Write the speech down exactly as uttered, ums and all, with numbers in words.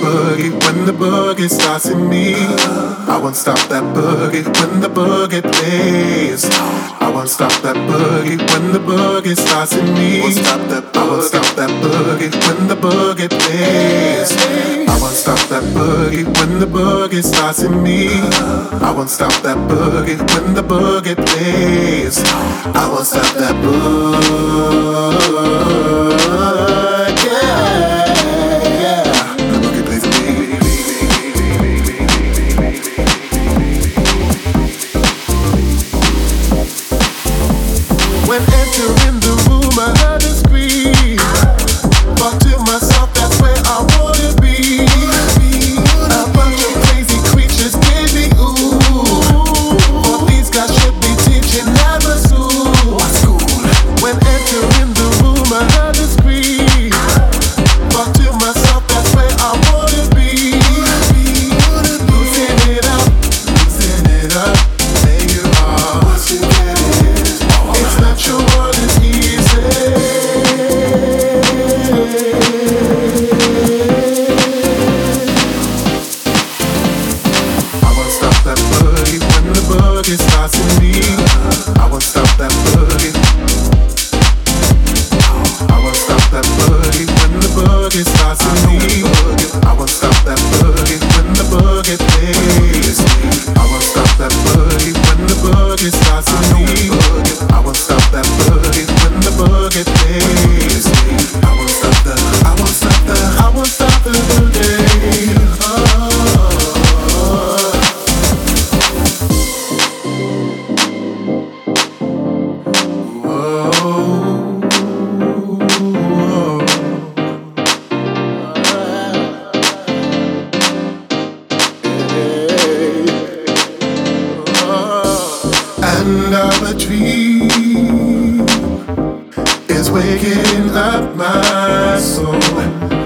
boogie when the boogie starts in me. I won't stop that boogie when the boogie plays. I won't stop that boogie when the boogie starts in me. Won't stop that I won't stop that boogie when the boogie plays. I won't stop that boogie when the boogie starts in me. I won't stop that boogie when the boogie plays. I won't stop that boogie. When entering the room, I heard a scream. Thought to myself, that's where I wanna be. A bunch of crazy creatures gave me ooh. Thought these guys should be teaching never school. When entering the room, I heard a scream. Thought to myself, that's where I wanna be. Losing it up, losing it up. There you are. Once you get it. It's not your world is easy. I won't stop that boogie when the boogie starts in me. I won't stop that boogie. I won't stop that boogie when the boogie starts in me. I won't stop that boogie when the boogie plays. I won't stop that boogie when the boogie starts in me. I won't stop that boogie when the boogie plays. I won't stop the, I won't stop the, I won't stop the boogie. Oh. And our dream is waking up my soul.